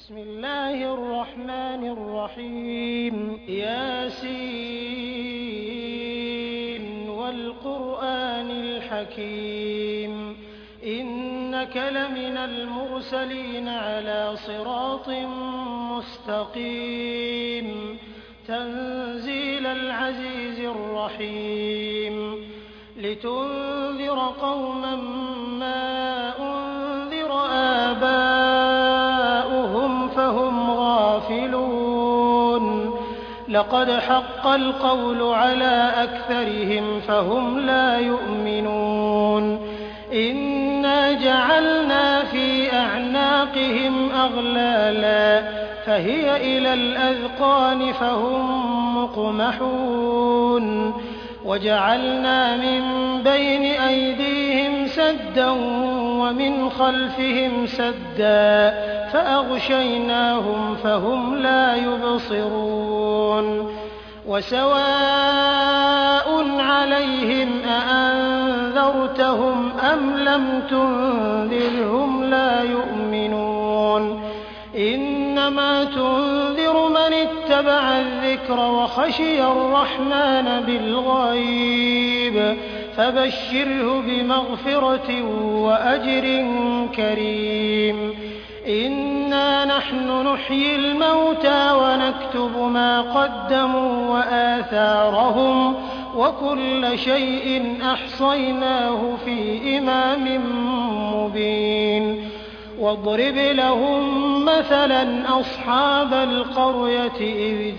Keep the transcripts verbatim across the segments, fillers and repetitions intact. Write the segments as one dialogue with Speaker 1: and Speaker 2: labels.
Speaker 1: بسم الله الرحمن الرحيم ياسين والقرآن الحكيم إنك لمن المرسلين على صراط مستقيم تنزيل العزيز الرحيم لتنذر قوما ما أنذر آباؤهم فهم غافلون لقد حق القول على أكثرهم فهم لا يؤمنون إنا جعلنا في أعناقهم أغلالا فهي إلى الأذقان فهم مقمحون وجعلنا من بين أيديهم سدا ومن خلفهم سدا فأغشيناهم فهم لا يبصرون وسواء عليهم أأنذرتهم أم لم تنذرهم لا يؤمنون إنما تنذر من اتبع الذكر وخشي الرحمن بالغيب فبشره بمغفرة وأجر كريم إنا نحن نحيي الموتى ونكتب ما قدموا وآثارهم وكل شيء أحصيناه في إمام مبين واضرب لهم مثلا أصحاب القرية إذ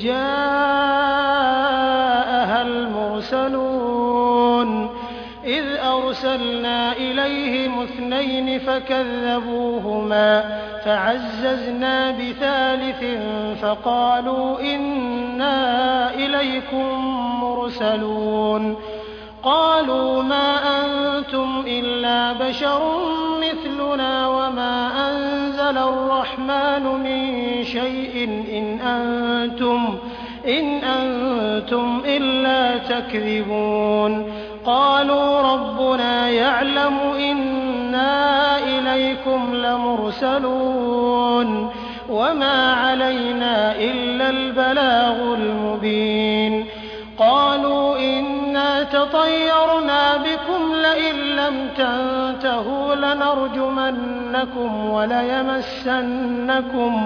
Speaker 1: جاءها المرسلون إذ أرسلنا إليهم اثنين فكذبوهما فعززنا بثالث فقالوا إنا إليكم مرسلون قالوا ما أنتم إلا بشر مثلنا وما أنزل الرحمن من شيء إن أنتم إن أنتم إلا تكذبون قالوا ربنا يعلم إنا إليكم لمرسلون وما علينا إلا البلاغ المبين قالوا إنا تطيرنا بكم لئن لم تنتهوا لنرجمنكم وليمسنكم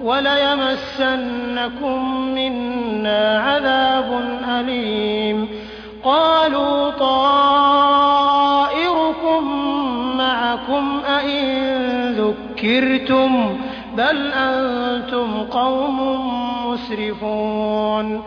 Speaker 1: وليمسنكم منا عذاب أليم قالوا طائركم معكم أئن ذكرتم بل أنتم قوم مسرفون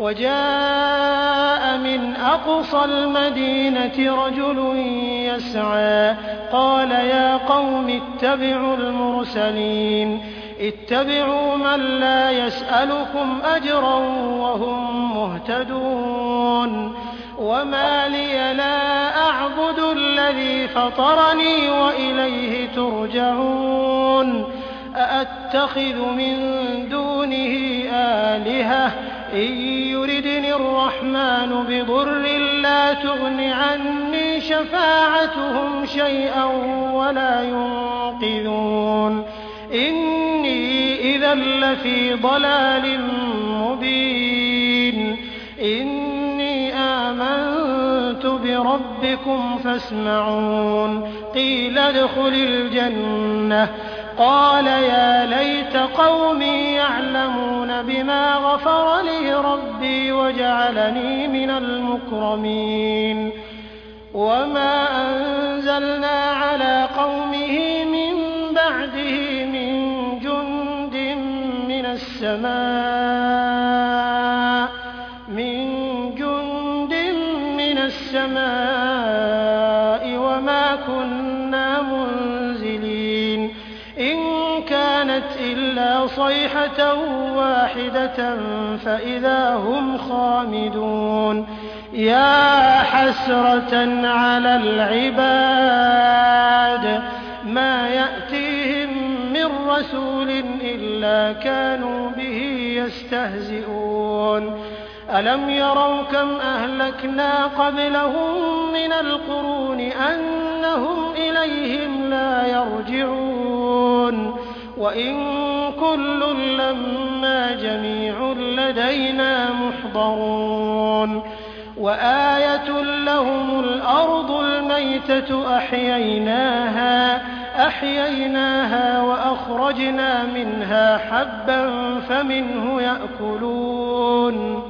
Speaker 1: وجاء من أقصى المدينة رجل يسعى قال يا قوم اتبعوا المرسلين اتبعوا من لا يسألكم أجرا وهم مهتدون وما لي لا أعبد الذي فطرني وإليه ترجعون أأتخذ من دونه آلهة إن يردني الرحمن بضر لا تغن عني شفاعتهم شيئا ولا ينقذون إني إذا لفي ضلال مبين إني آمنت بربكم فاسمعون قيل ادخل الجنة قال يا ليت قومي يعلمون بما غفر لي ربي وجعلني من المكرمين وما أنزلنا على قومه من بعده من جند من السماء من جند من السماء وما كنا منزلين إن كانت إلا صيحة واحدة فإذا هم خامدون يا حسرة على العباد ما يأتيهم من رسول إلا كانوا به يستهزئون ألم يروا كم أهلكنا قبلهم من القرون أنهم إليهم لا يرجعون وإن كل لما جميع لدينا محضرون وآية لهم الأرض الميتة أحييناها أحييناها وأخرجنا منها حبا فمنه يأكلون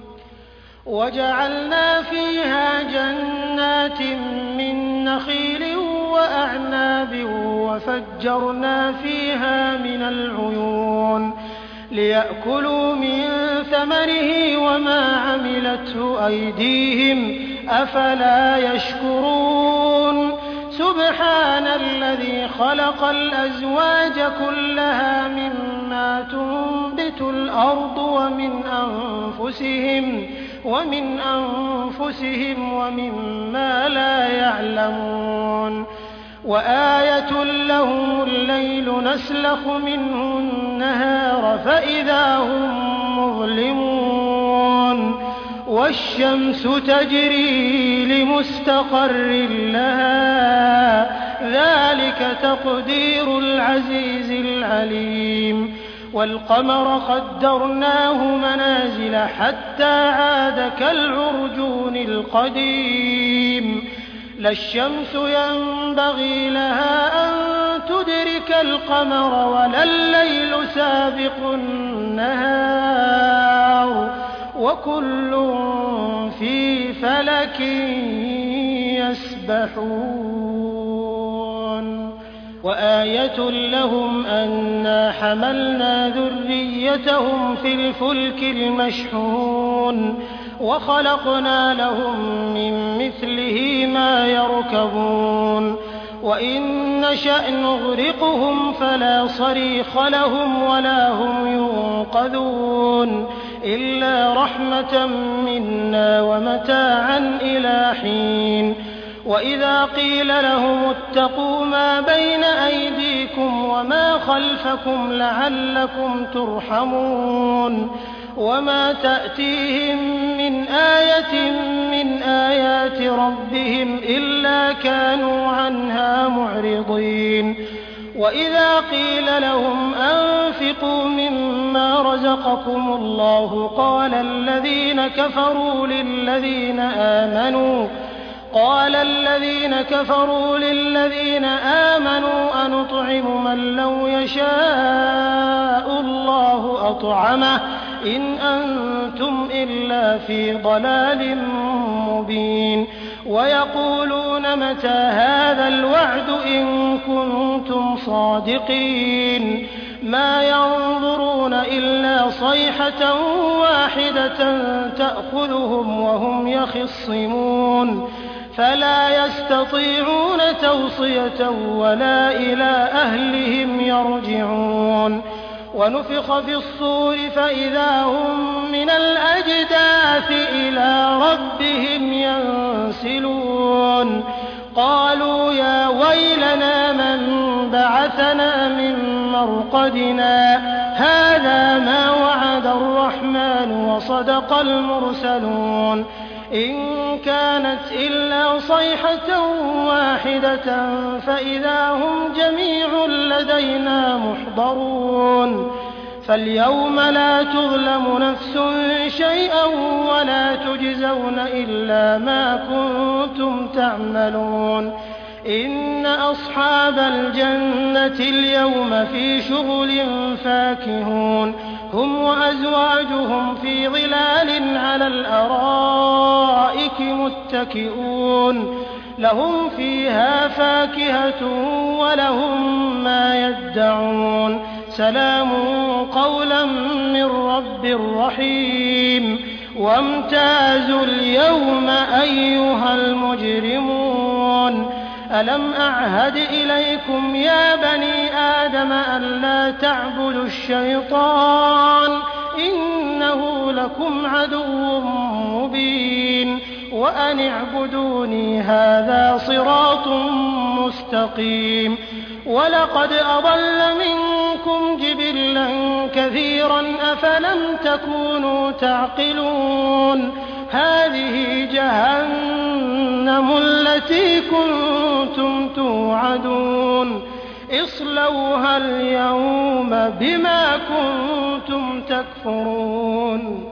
Speaker 1: وجعلنا فيها جنات من نخيل وأعناب وفجرنا فيها من العيون ليأكلوا من ثمره وما عملته أيديهم أفلا يشكرون سبحان الذي خلق الأزواج كلها مما تنبت الأرض ومن أنفسهم ومن أنفسهم ومما لا يعلمون وآية لهم الليل نسلخ منه النهار فإذا هم مظلمون والشمس تجري لمستقر لها ذلك تقدير العزيز العليم والقمر قدرناه منازل حتى عاد كالعرجون القديم لا الشمس ينبغي لها أن تدرك القمر ولا الليل سابق النهار وكل في فلك يسبحون وآية لهم أنا حملنا ذريتهم في الفلك المشحون وخلقنا لهم من مثله ما يركبون وإن نشأ نغرقهم فلا صريخ لهم ولا هم ينقذون إلا رحمة منا ومتاعا إلى حين وإذا قيل لهم اتقوا ما بين أيديكم وما خلفكم لعلكم ترحمون وما تأتيهم من آية من آيات ربهم إلا كانوا عنها معرضين وإذا قيل لهم أنفقوا مما رزقكم الله قال الذين كفروا للذين آمنوا قال الذين كفروا للذين آمنوا أنطعم من لو يشاء الله أطعمه إن أنتم إلا في ضلال مبين ويقولون متى هذا الوعد إن كنتم صادقين ما ينظرون إلا صيحة واحدة تأخذهم وهم يخصمون فلا يستطيعون توصية ولا إلى أهلهم يرجعون ونفخ في الصور فإذا هم من الأجداث إلى ربهم ينسلون قالوا يا ويلنا من بعثنا من مرقدنا هذا ما وعد الرحمن وصدق المرسلون إن كانت إلا صيحة واحدة فإذا هم جميع لدينا محضرون فاليوم لا تظلم نفس شيئا ولا تجزون إلا ما كنتم تعملون إن أصحاب الجنة اليوم في شغل فاكهون هم وأزواجهم في ظلال على الأرائك متكئون لهم فيها فاكهة ولهم ما يدعون سلام قولا من رب رحيم وامتازوا اليوم أيها المجرمون ألم أعهد إليكم يا بني آدم ألا تعبدوا الشيطان إنه لكم عدو مبين وأن اعبدوني هذا صراط مستقيم ولقد أضل منكم جبلا كثيرا أفلم تكونوا تعقلون هذه جهنم التي كنتم توعدون اصلوها اليوم بما كنتم تكفرون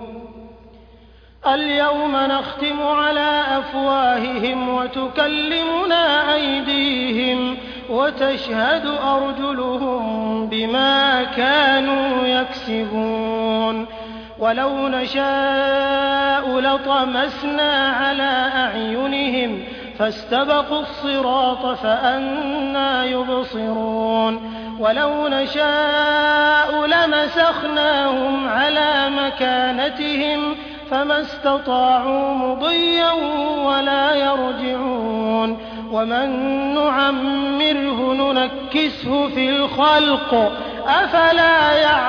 Speaker 1: اليوم نختم على أفواههم وتكلمنا أيديهم وتشهد أرجلهم بما كانوا يكسبون ولو نشاء لطمسنا على أعينهم فاستبقوا الصراط فأنى يبصرون ولو نشاء لمسخناهم على مكانتهم فما استطاعوا مضيا ولا يرجعون ومن نعمره ننكسه في الخلق أفلا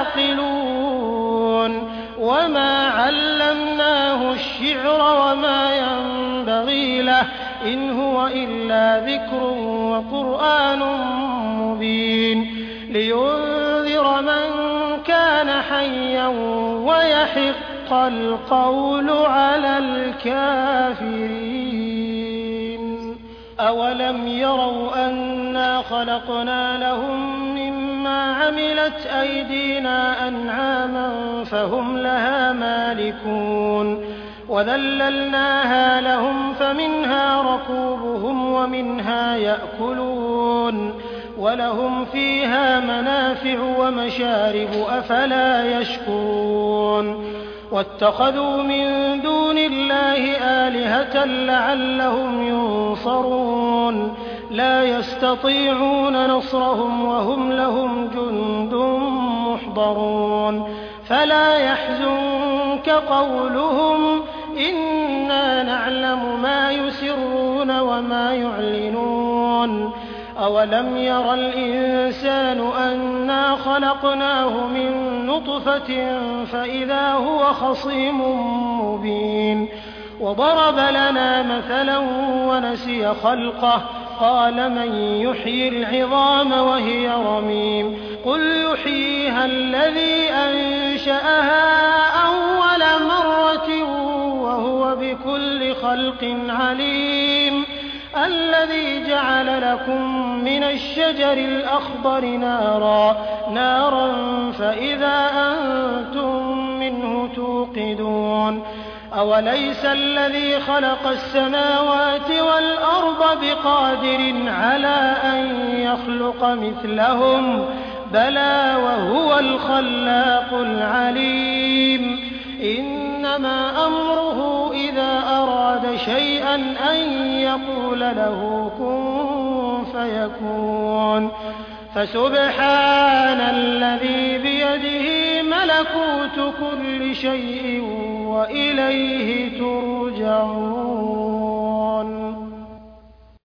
Speaker 1: يعقلون وما علمناه الشعر وما ينبغي له إن هو إلا ذكر وقرآن مبين لينذر من كان حيا ويحق القول على الكافرين أولم يروا أنا خلقنا لهم مما عملت أيدينا أنعاما فهم لها مالكون وذللناها لهم فمنها ركوبهم ومنها يأكلون ولهم فيها منافع ومشارب أفلا يشكرون واتخذوا من دون الله آلهة لعلهم ينصرون لا يستطيعون نصرهم وهم لهم جند محضرون فلا يحزنك قولهم إنا نعلم ما يسرون وما يعلنون أولم ير الإنسان أنا خلقناه من نطفة فإذا هو خصيم مبين وضرب لنا مثلا ونسي خلقه قال من يحيي العظام وهي رميم قل يحييها الذي أنشأها أول مرة وهو بكل خلق عليم الذي جعل لكم من الشجر الأخضر نارا نارا فإذا أنتم منه توقدون أوليس الذي خلق السماوات والأرض بقادر على أن يخلق مثلهم بلى وهو الخلاق العليم إنما أمره إذا أراد شيئا أن يقول له كن فيكون فسبحان الذي بيده ملكوت كل شيء وإليه ترجعون